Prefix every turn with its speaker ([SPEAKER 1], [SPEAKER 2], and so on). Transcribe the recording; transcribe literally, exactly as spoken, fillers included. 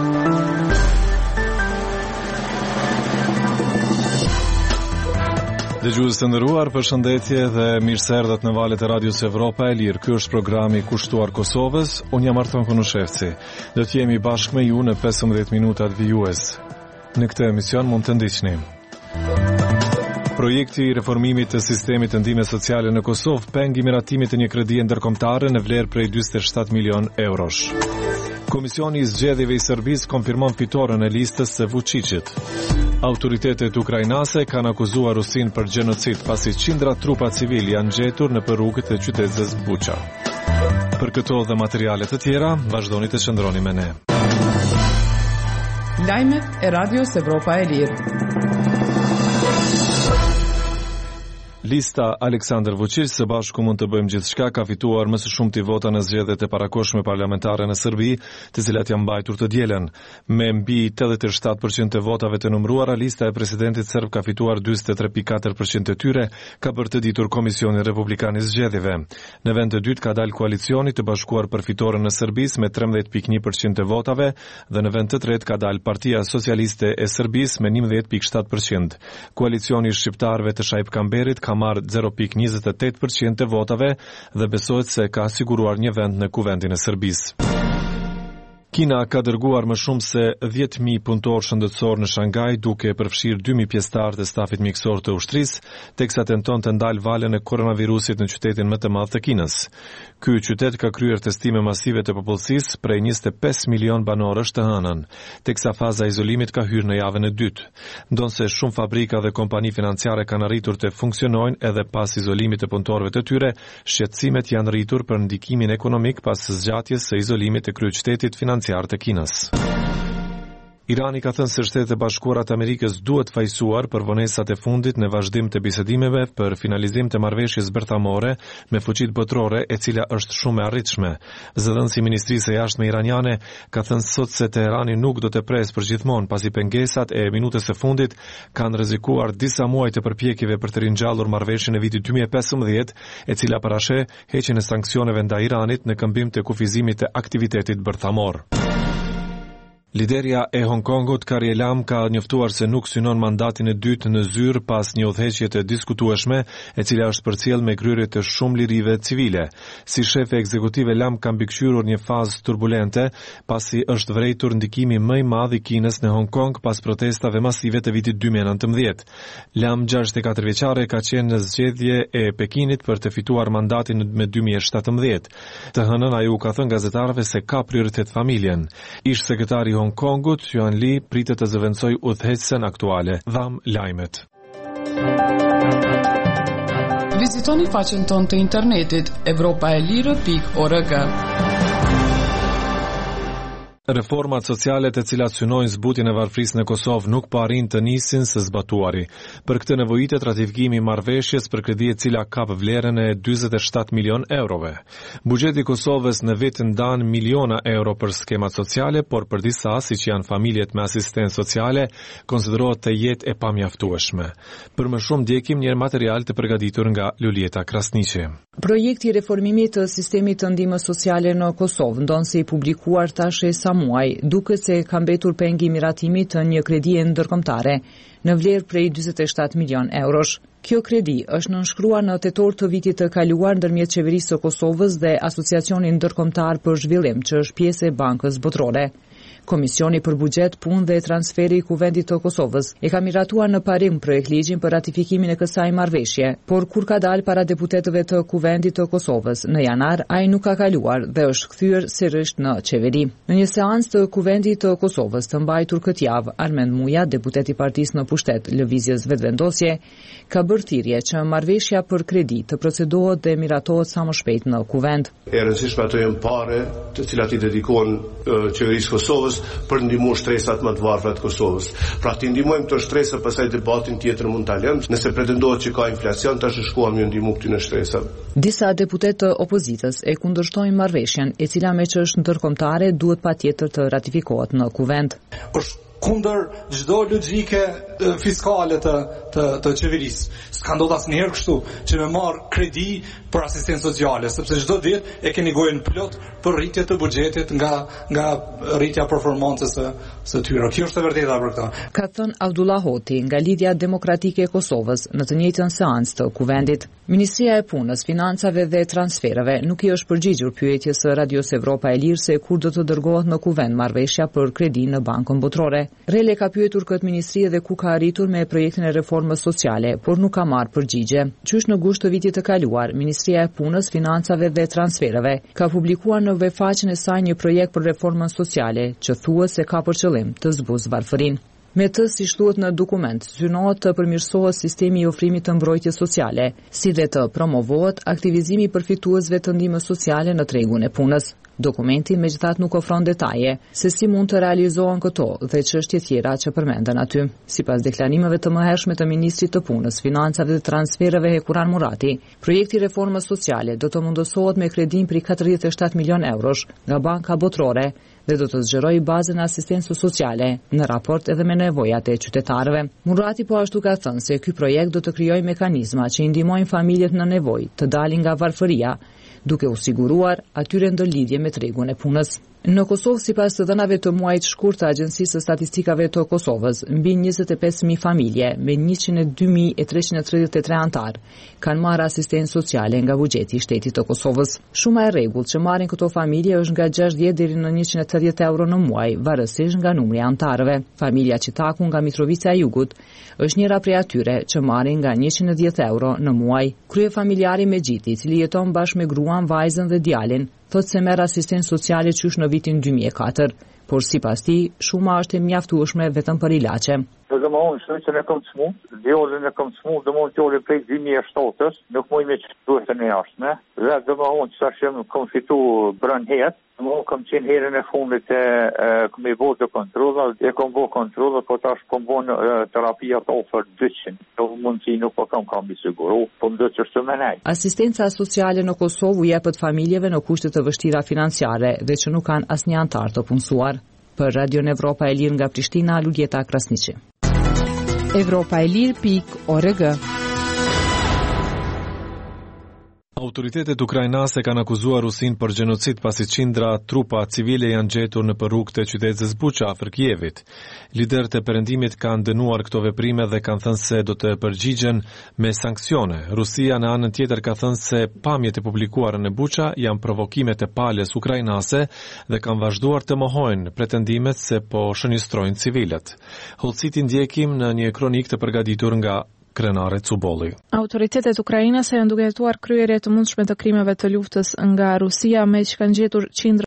[SPEAKER 1] Dëgjues të nderuar, përshëndetje dhe mirëseardhët në valët e Radios Evropa e Lirë. Ky është programi Kushtuar Kosovës. Unë jam Arton Konushevci. Do të jemi bashkë me ju në pesëmbëdhjetë minutat vijues. Në këtë emision mund të ndiqni. Projekti i reformimit të sistemit të ndihmës sociale në Kosovë peng miratimit të një kredie ndërkombëtare në vlerë prej njëzet e shtatë milion eurosh. Komisioni i zgjedhjeve i Serbisë konfirmon fitoren e listës së Vučićit. Autoritetet ukrainase kanë akuzuar Rusinë për gjenocid pasi qindra trupa civil janë gjetur në rrugët e qytetit Buqa. Për këto dhe materialet të tjera, vazhdoni të qëndroni me ne.
[SPEAKER 2] Lajmet e Radios Evropa e Lirë.
[SPEAKER 1] Lista Aleksandar Vučić së bashku mund të bëjmë gjithçka ka fituar më së shumti vota në zgjedhjet e parakohshme parlamentare në Serbi, të cilat janë mbajtur të dielën. Me mbi tetëdhjetë e shtatë përqind të votave të numëruara, lista e presidentit serb ka fituar njëzet e tre pikë katër përqind të tyre, ka bërë të ditur Komisioni Republikan i Zgjedhjeve. Në vend të dytë ka dalë koalicioni të bashkuar për fitoren në Serbisë me trembëdhjetë pikë një përqind të votave dhe në vend të tretë ka dalë Partia Socialiste e Serbisë me njëmbëdhjetë pikë shtatë përqind. Koalicioni i shqiptarëve të Shajp Kamberit ka marrë zero pikë njëzet e tetë përqind të votave dhe besohet se ka siguruar një vend në Kuvendin e Serbisë. Kina ka dërguar më shumë se dhjetë mijë punëtor shëndetësor në Shangaj, duke përfshirë dy mijë pjesëtar të stafit mjekësor të ushtrisë, teksa tenton të ndalë valën e koronavirusit në qytetin më të madh të Kinës. Ky qytet ka kryer testime masive të popullsisë prej njëzet e pesë milion banorësh të hënën, teksa faza e izolimit ka hyrë në javën e dytë. Ndonse shumë fabrika dhe kompani financiare kanë arritur të funksionojnë edhe pas izolimit të punëtorëve të tyre, shqetësimet janë rritur për ndikimin ekonomik pas zgjatjes së izolimit të kryeqytetit financiar të Kinës. Irani ka thënë se Shtetet e Bashkuara të Amerikës duhet fajsuar për vonesat e fundit në vazhdim të bisedimeve për finalizim të marrëveshjes bërthamore me fuqitë botërore, e cila është shumë e arritshme. Zëdhënësi i Ministrisë së Jashtme iraniane ka thënë sot se Teherani nuk do të presë përgjithmonë, pasi pengesat e minutës së fundit kanë rrezikuar disa muaj të përpjekjeve për të ringjallur marrëveshjen e vitit dy mijë e pesëmbëdhjetë, e cila parasheh heqjen e sanksioneve ndaj Iranit në këmbim të kufizimit të aktivitetit bërthamor. Liderja e Hong Kongut, Carrie Lam, ka njoftuar se nuk synon mandatin e dytë në zyrë pas një udhëheqje të diskutueshme, e cila është përcjellë me kryerje të shumë lirive civile. Si shefe ekzekutive, Lam ka mbikëqyrur një fazë turbulente, pasi është vërejtur ndikimi më i madh i Kinës në Hong Kong pas protestave masive të vitit dy mijë e nëntëmbëdhjetë. Lam, gjashtëdhjetë e katër vjeçare, ka qenë në zgjedhje e Pekinit për të fituar mandatin me dy mijë e shtatëmbëdhjetë. Të hënën ai u ka thënë gazetarëve se ka prioritet familjen. Ish sekretari Hong Kongut, Yuan Li, pritet të zëvendësoj udhëheqësen aktuale. Dham lajmet.
[SPEAKER 2] Vizitoni faqen tonë të internetit evropaelire pikë org.
[SPEAKER 1] Reformat sociale të cilat synojnë zbutjen e varfrisë në Kosovë nuk po arrin të nisin së zbatuari. Për këtë nevojitet ratifikimi i marrëveshjes për kredi e cila ka vlerën e njëzet e shtatë milion eurove. Buxheti i Kosovës në vit ndan miliona euro për skemat sociale, por për disa, siç janë familjet me asistencë sociale, konsiderohet të jetë e pamjaftueshme. Për më shumë ndjekim një material të përgatitur nga Lulieta Krasniqi.
[SPEAKER 3] Projekti i reformimit të sistemit të ndihmës sociale në Kosovë ndonse i publikuar tash e sa muaj, duket se ka mbetur pengi i miratimit të një kredie ndërkombëtare në vlerë prej njëzet e shtatë milion eurosh. Kjo kredi është nënshkruar në tetor të vitit të kaluar ndërmjet Qeverisë së Kosovës dhe Asociacionin Ndërkombëtar për Zhvillim, që është pjesë e Bankës Botërore. Komisioni për Buxhet, Punë dhe Transferi i Kuvendit të Kosovës e ka miratuar në parim projekt ligjin për ratifikimin e kësaj marrëveshje, por kur ka dalë para deputetëve të Kuvendit të Kosovës në janar, ai nuk ka kaluar dhe është kthyer sërish në qeveri. Në një seancë të Kuvendit të Kosovës të mbajtur këtë javë, Armend Muja, deputet i partisë në pushtet Lëvizjes Vetvendosje, ka bërë thirrje që marrëveshja për kredi të procedohet dhe miratohet sa më shpejt në Kuvend.
[SPEAKER 4] E rëndësishme ato janë pare të cilat i dedikohen qeverisë Kosovës për ndihmuar shtresat më të varfra të Kosovës. Pra të ndihmojmë këto shtresa, pastaj debatin tjetër mund ta lëmë. Nëse pretendohet që ka inflacion, tash shkuam ju ndihmu këtyre shtresave.
[SPEAKER 3] Disa deputet të opozitës e kundërshtojnë marrëveshjen, e cila me që është ndërkombëtare duhet patjetër të ratifikohet në Kuvend.
[SPEAKER 4] Është
[SPEAKER 5] kundër çdo logjike fiskale të të, të qeverisë. S'ka ndodhur asnjëherë kështu që me marr kredi për asistencë sociale, sepse çdo ditë e keni gojën plot për rritje të buxhetit nga nga rritja performancës së së tyre. Kjo është e vërteta për këtë.
[SPEAKER 3] Ka thënë Abdullah Hoti nga Lidhja Demokratike e Kosovës në të njëjtën seancë të kuvendit. Ministria e Punës, Financave dhe Transfereve nuk i është përgjigjur pyetjes së Radios Evropa e Lirë se kur do të dërgohet në kuvend marrëveshja për kredi në Bankën Botërore. Rele ka pyetur këtë ministri edhe ku ka arritur me projektin e reformës sociale, por nuk ka marrë përgjigje. Qysh në gusht të vitit të kaluar, Ministria e Punës, Financave dhe Transfereve ka publikuar në webfaqen e saj një projekt për reformën sociale, që thuhet se ka për qëllim të zbuzë varfërinë. Me të, si shtuhet në dokument, synohet të përmirësohet sistemi i ofrimit të mbrojtjes sociale, si dhe të promovohet aktivizimi i përfituesve të ndihmës sociale në tregun e punës. Dokumenti megjithatë nuk ofron detaje se si mund të realizohen këto dhe çështje tjera që përmenden aty. Sipas deklarimeve të mëhershme të Ministrit të Punës, Financave dhe Transfereve Hekuran Murati, projekti i reformës sociale do të mundësohet me kredin për katërdhjetë e shtatë milion eurosh nga Banka Botërore dhe do të zgjerojë bazën e asistencës sociale në raport edhe me nevojat e qytetarëve. Murati po ashtu ka thënë se ky projekt do të krijojë mekanizma që i ndihmojnë familjet në nevojë të dalin nga varfëria, duke u siguruar atyre ndërlidhje me tregun e punës. Në Kosovë, sipas të dhënave të muajit shkurt të Agjencisë së Statistikave të Kosovës, mbi njëzet e pesë mijë familje me njëqind e dy mijë e treqind e tridhjetë e tre antar kanë marrë asistencë sociale nga buxheti i shtetit të Kosovës. Shuma e rregullt që marrin këto familje është nga gjashtëdhjetë deri në njëqind e tridhjetë euro në muaj, varësisht nga numri i antarëve. Familja Qitaku nga Mitrovica e Jugut është njëra prej atyre që marrin nga njëqind e dhjetë euro në muaj. Kryefamiljari Mexhiti, i cili jeton bashkë me gruan, vajzën dhe djalin, thotë se merr asistencë sociale qysh në vitin dy mijë e katër, por sipas tij, shuma është e mjaftueshme vetëm për ilaçe.
[SPEAKER 6] Do më unë shënë e kam të smu, djallën e kam të smu, do më unë tjallën prej dy mijë e shtatës, nuk moj me që duhet të në jashtme, dhe do më unë që sa shemë kam fitu brën hetë, do më unë kam qenë herën e fundit e kam i bo të kontrollat, e kam bo kontrollat, po tash kam bo në terapia të ofër dyqin, do mund që nuk po kam kam i siguru, po më do që është me nej.
[SPEAKER 3] Asistenca sociale në Kosovë u jepet familjeve në kushte të vështira financiare dhe që nuk kanë asnjë antar të punësuar. Për Radio Evropa e Lirë nga Prishtina, Luljeta Krasniqi.
[SPEAKER 7] Evropa e Lirë pikë org.
[SPEAKER 1] Autoritetet ukrainase kanë akuzuar Rusinë për gjenocid pasi qindra trupa civile janë gjetur në rrugët e qytetit Buqa afër Kievit. Liderët e perëndimit kanë dënuar këto veprime dhe kanë thënë se do të përgjigjen me sanksione. Rusia në anën tjetër ka thënë se pamjet e publikuara në Buqa janë provokimet e palës ukrainase dhe kanë vazhduar të mohojnë pretendimet se po shënistrojnë civilët. Hollësiti ndjekim në një kronik të përgatitur nga Krenare Cubolli.
[SPEAKER 7] Autoritetet ukrainase janë duke hetuar kryerje të mundshme të krimeve të luftës nga Rusia, me që kanë gjetur qindra